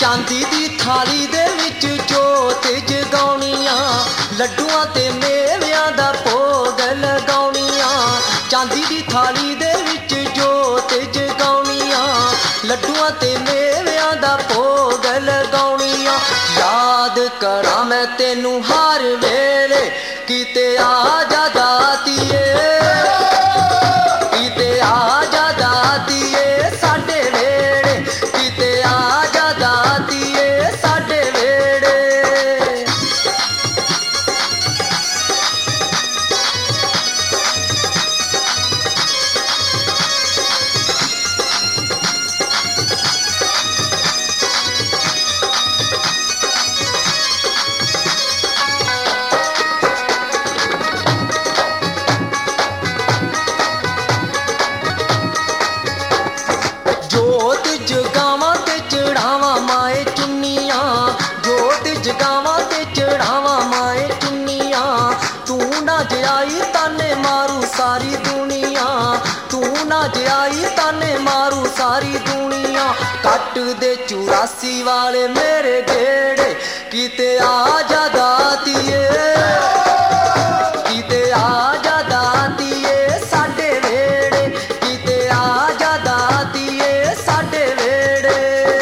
चांदी दी थाली दे विच जोत जगाउणियां, लड्डूआं ते मेवियां दा भोग लगाउणियां। चांदी दी थाली दे विच जोत जगाउणियां, लड्डूआं ते मेवियां दा भोग लगाउणियां। याद करां मैं तैनूं हर वेले, किते आ जा दातिए, किते आ जा दातिए साडे वेड़े, किते आ जा दातिए साडे वेड़े। जोत जगावां ते चढ़ावां माए चुन्नियां, जोत जगावां ते चढ़ावां माए चुन्नियां। तू ना जाई ताने मारू सारी दुनिया, तू ना जाई ताने मारू सारी दुनिया। कट दे 84 वाले मेरे गेड़े, किते आ जा दातिए, किते आ जा दातिए साडे वेड़े, किते आ जा दातिए साडे वेड़े।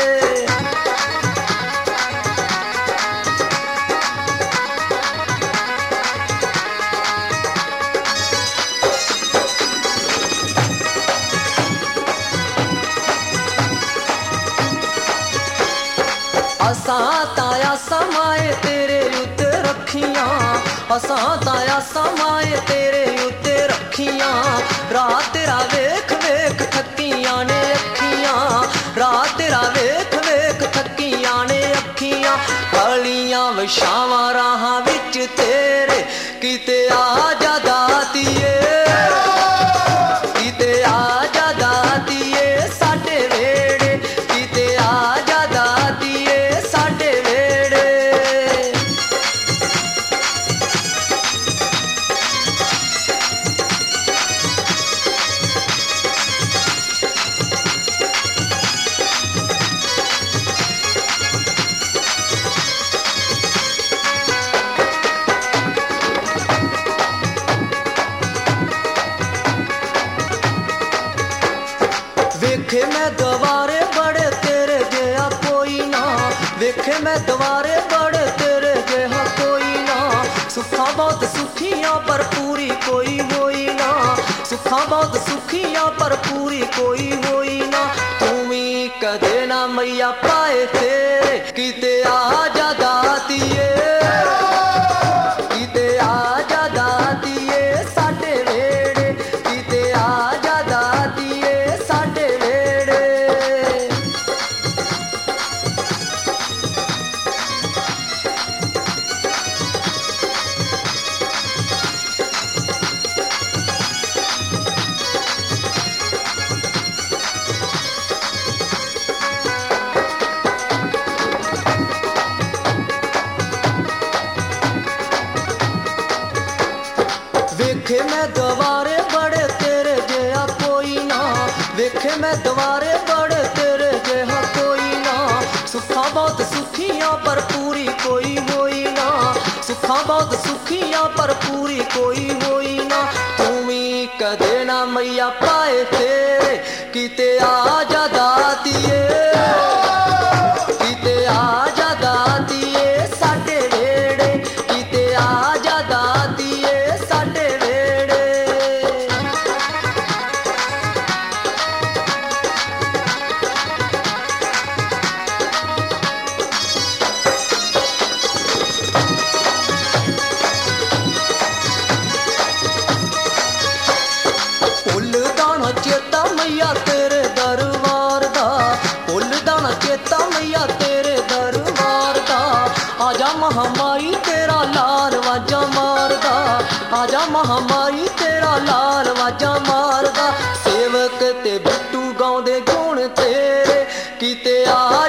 असां ताया समाए तेरे उत्ते रखियां, असां ताया समाए तेरे उत्ते रखियां। रात तेरा वेख वेख थकियां ने अखियां, रात तेरा वेख वेख थकियां ने अखियां। गलियां विछावां राहां विच तेरे, किते आ जा दातिए, किते आ जा दातिए साडे वेड़े, किते आ जा दातिए साडे वेड़े। वेखे मैं दवारे बड़े तेरे जेहा कोई ना, वेखे मैं दवारे बड़े तेरे जेहा कोई ना। सुखा बहुत सुखियां पर पूरी कोई होई ना, सुखा बहुत सुखियां पर पूरी कोई होई ना। तू भी कदे ना मैया पाए तेरे, किते आ जा दातिए, किते आ जा दातिए साडे वेड़े, किते आ जा दातिए साडे वेड़े। वेखे मैं दवारे बड़े तेरे जेहा कोई ना, वेखे मैं दवारे बड़े तेरे जेहा कोई ना। सुखा बहुत सुखियां पर पूरी कोई होई ना, सुखा बहुत सुखियां पर पूरी कोई होई ना। तू भी कदे ना मैया पाए तेरे, किते आ जा दातिए, किते आ जा दातिए साडे वेड़े, किते आ जा दातिए साडे वेड़े। भुलदा ना चेता मैया तेरे दरबार दा, भुलदा ना चेता मैया तेरे दरबार दा। आजा महामाई तेरा लाल वाजा मारदा, आजा महामाई तेरा लाल वाजा मारदा। सेवक ते बिट्टू गाउंदे गुण तेरे, किते आ